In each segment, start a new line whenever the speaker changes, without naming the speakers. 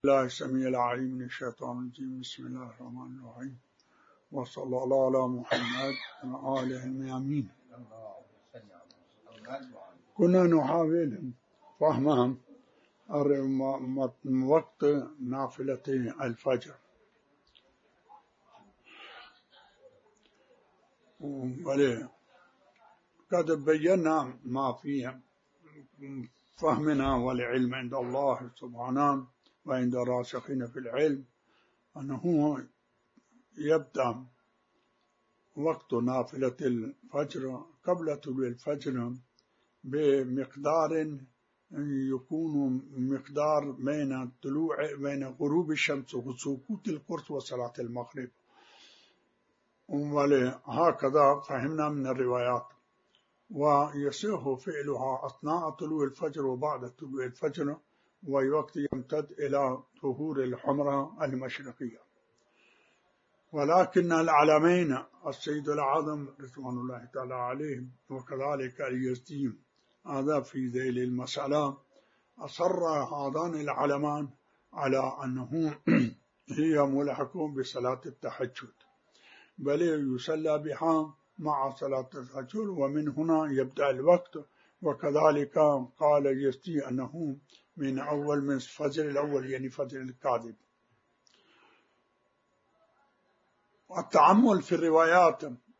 الله السميع العليم من الشيطان الرجيم. بسم الله الرحمن الرحيم، وصلى الله على محمد وآله الميامين. كنا نحاول فهم وقت نافلة الفجر، قد بينا ما فيه فهمنا والعلم عند الله سبحانه وعند الراسخين في العلم، أنه يبدأ وقت نافلة الفجر قبل طلوع الفجر بمقدار يكون مقدار بين غروب الشمس وسقوط القرص وصلاة المغرب. وهكذا فهمنا من الروايات، ويصح فعلها أثناء طلوع الفجر وبعد طلوع الفجر، ووقت يمتد إلى ظهور الحمرة المشرقية. ولكن العلمين السيد الأعظم رضوان الله تعالى عليهم وكذلك اليزدي هذا في ذيل المسألة أصر هذان العلمان على أنه هي ملحق بصلاة التهجد، بل يصلى بها مع صلاة التهجد، ومن هنا يبدأ الوقت. وكذلك قال اليزدي أنه من أول من فجر الأول، يعني فجر الكاذب. التأمل في الروايات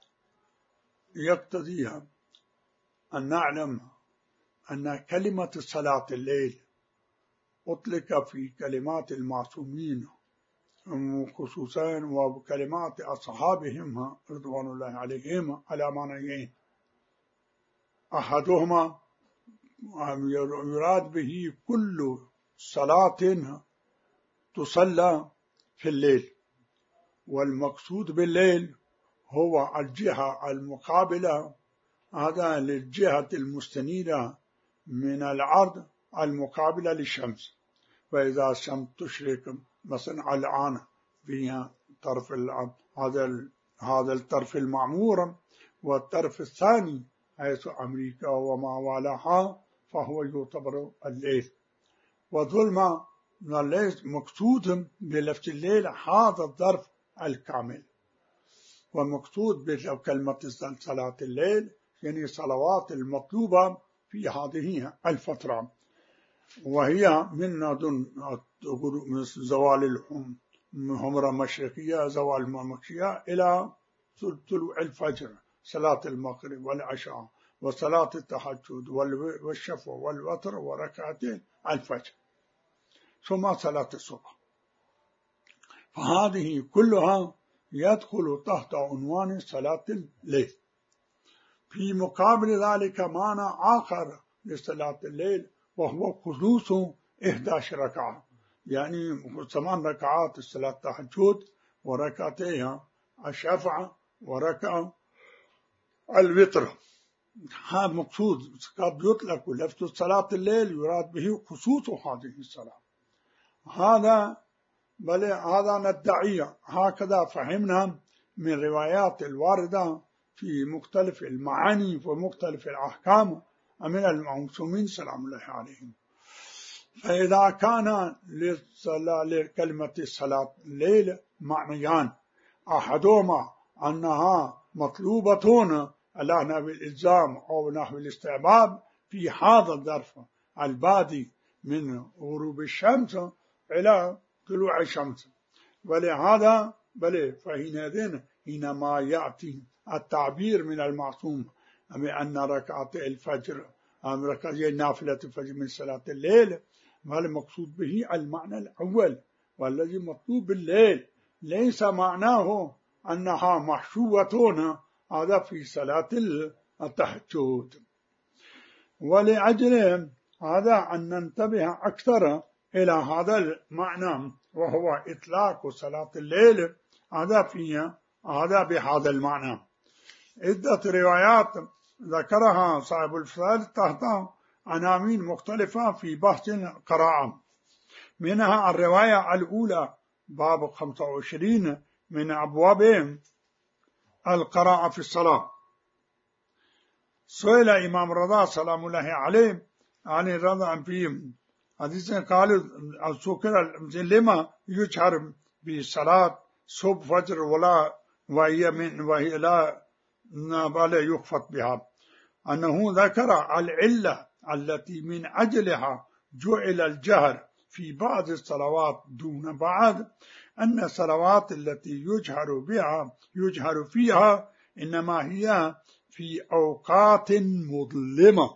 يقتضيها أن نعلم أن كلمة صلاة الليل أطلق في كلمات المعصومين خصوصا وكلمات أصحابهم رضوان الله عليهم على معنيين. أحدهما يراد به كل صلاة تصلى في الليل، والمقصود بالليل هو الجهة المقابلة، هذا للجهة المستنيرة من العرض المقابلة للشمس. فإذا الشمس تشرق مثلا الآن في طرف هذا الطرف المعمور، والطرف الثاني حيث أمريكا وما والاها، فهو يعتبر الليل. وظلمة الليل مقصود بلفظ الليل هذا الظرف الكامل، ومقصود بكلمة صلاة الليل يعني صلوات المطلوبة في هذه الفترة، وهي من زوال الحمرة المشرقية، زوال المشرقية إلى طلوع الفجر، صلاة المغرب والعشاء وصلاة التهجد والشفع والوتر وركعتين الفجر، ثم صلاة الصبح. فهذه كلها يدخل تحت عنوان صلاة الليل. في مقابل ذلك معنى آخر لصلاة الليل، وهو خصوص 11 ركعة، يعني 8 ركعات صلاة التهجد وركعتين الشفع وركعة الوتر. هذا مقصود. قد يطلق لفظ صلاة الليل يراد به خصوص هذه الصلاة. هذا ندعي، هكذا فهمنا من روايات الواردة في مختلف المعاني ومختلف الأحكام من المعصومين سلام الله عليهم. فإذا كان لكلمة صلاة الليل معنيان، أحدهما أنها مطلوبة على نحو الإلزام أو نحو الاستحباب في هذا الظرف البادي من غروب الشمس إلى طلوع الشمس. ولهذا حينما يأتي التعبير من المعصوم بأن ركعتي الفجر ركعتي نافلة الفجر من صلاة الليل، والمقصود به المعنى الأول، والذي مطلوب بالليل ليس معناه أنها محشوة هذا في صلاة التهجد. ولأجل هذا أن ننتبه أكثر إلى هذا المعنى، وهو إطلاق صلاة الليل هذا بهذا المعنى. عدة روايات ذكرها صاحب الفضل تحت عناوين مختلفة في بحث القراءة. منها الرواية الأولى باب 25 من أبواب القراءة في الصلاة. سئل إمام رضا سلام الله عليه عن الرضا في حديث قالوا سكر لما يجهر بصلاة صبح فجر وهي لا يخفت بها، أنه ذكر العلة التي من أجلها جعل الجهر في بعض الصلوات دون بعض، أن الصلوات التي يجهر فيها إنما هي في أوقات مظلمة،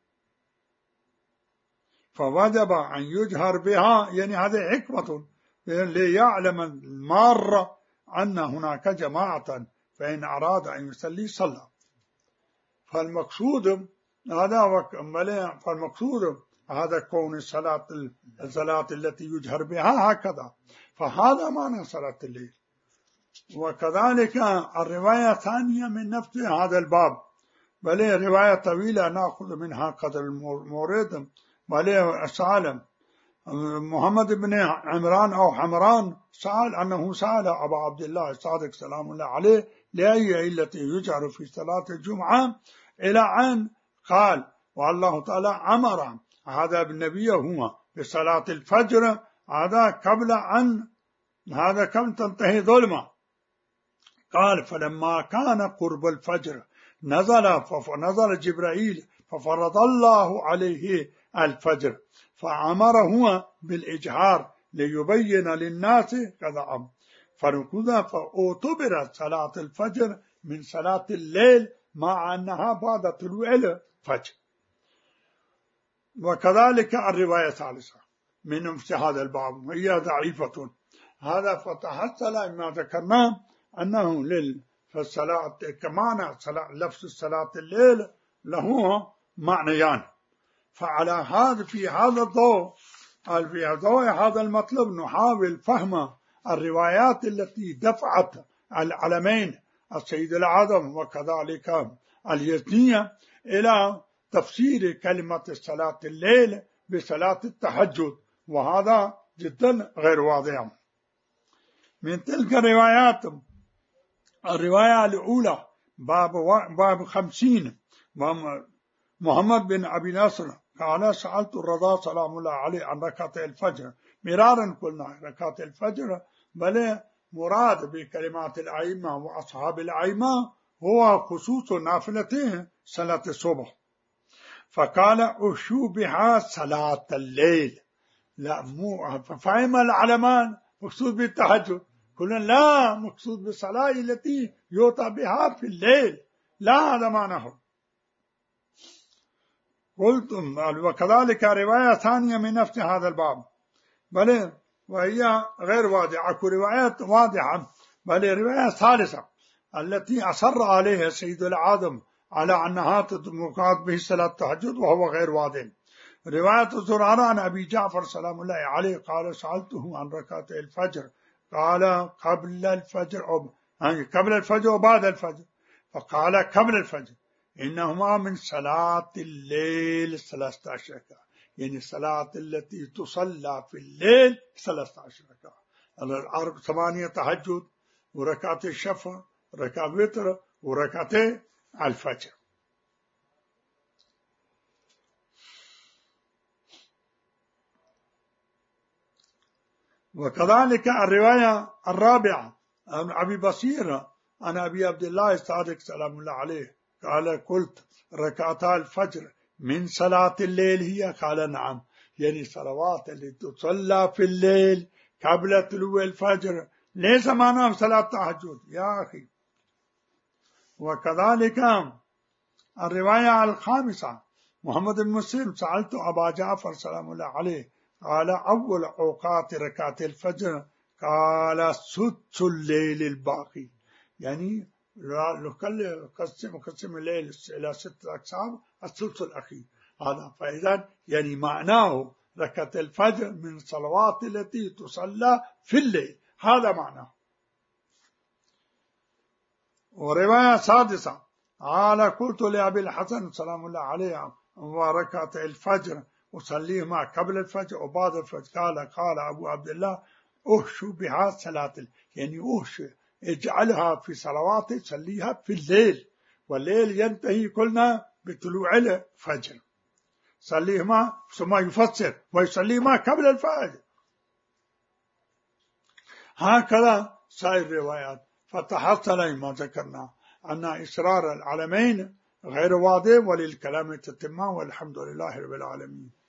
فوجب أن يجهر بها، يعني هذه حكمة ليعلم المار أن هناك جماعة، فإن أراد أن يصلي صلى. فالمقصود هذا كون الصلاة التي يجهر بها هكذا، فهذا معنى صلاة الليل. وكذلك الرواية الثانية من نفس هذا الباب، بل رواية طويلة نأخذ منها قدر المورد، بل سأل محمد بن عمران أو حمران أنه سأل أبا عبد الله الصادق سلام الله عليه لأي علة يجهر في صلاة الجمعة، إلى أن قال والله تعالى أمر هذا بالنبي هو بصلاة الفجر، هذا قبل تنتهي ظلمة. قال فلما كان قرب الفجر نزل جبرائيل ففرض الله عليه الفجر، فأمره بالإجهار ليبين للناس كذا، فاعتبرت صلاة الفجر من صلاة الليل مع أنها بعد طلوع الفجر. وكذلك الرواية الثالثة من نفس هذا الباب وهي ضعيفة، هذا فتحصل ما ذكرناه أنه فالصلاة كمعنى لفظ صلاة الليل له معنيان. فعلى هذا في هذا الضوء هذا المطلب نحاول فهم الروايات التي دفعت العلمين السيد الأعظم وكذلك اليزنية إلى تفسير كلمة صلاة الليل بصلاة التهجد، وهذا جدا غير واضح. من تلك الروايات الرواية الأولى باب 50 محمد بن أبي نصر قال سألت الرضا سلام الله عليه عن ركعتي الفجر مرارا، قلنا ركعتي الفجر بل مراد بكلمات الأئمة وأصحاب الأئمة هو خصوص نافلته صلاة الصبح، فقال أشوبها صلاة الليل، لا مو ففهم العلمان مقصود بالتهجد، قلنا لا مقصود بالصلاة التي يوتى بها في الليل، لا هذا معناه. قلت وكذلك رواية ثانية من نفس هذا الباب بل وهي غير واضحة، روايات واضحة، بل رواية ثالثة التي أصر عليها سيد العظم على أنها مراد به صلاة التهجد وهو غير واضح. رواية زرارة عن أبي جعفر سلام الله عليه قال سألته عن ركعتي الفجر، قال قبل الفجر وبعد الفجر، فقال قبل الفجر إنهما من صلاة الليل 13 ركعة، يعني الصلاة التي تصلى في الليل 13 ركعة، 8 تهجد وركعتي الشفع ركعة وتر وركعتي الفجر. وكذلك الرواية الرابعة عن أبي بصير عن أبي عبد الله الصادق سلام الله عليه قال قلت ركعتا الفجر من صلاة الليل هي؟ قال نعم، يعني صلوات اللي تصلى في الليل قبل طلوع الفجر ليس معناها صلاة التهجد يا أخي. وكذلك الرواية الخامسة محمد بن مسلم سألت أبا جعفر سلام الله عليه قال أول أوقات ركعت الفجر، قال سدس الليل الباقي، يعني قسم الليل إلى 6 أقسام، الثلث الأخير هذا، فإذا يعني معناه ركعت الفجر من الصلوات التي تصلى في الليل، هذا معناه. ورواية سادسة قال قلت لأبي الحسن سلام الله عليه وركعت الفجر أصليهما قبل الفجر وبعد الفجر، قال أبو عبد الله أهشوا بها صلاة، يعني أهشوا اجعلها في صلوات صليها في الليل، والليل ينتهي قلنا بطلوع الفجر. صليه ما ثم يفسر ويصليه ما قبل الفائدة. هكذا سائر الروايات. فتحصل ما ذكرنا أن إصرار العلمين غير واضح، وللكلام تتمة، والحمد لله رب العالمين.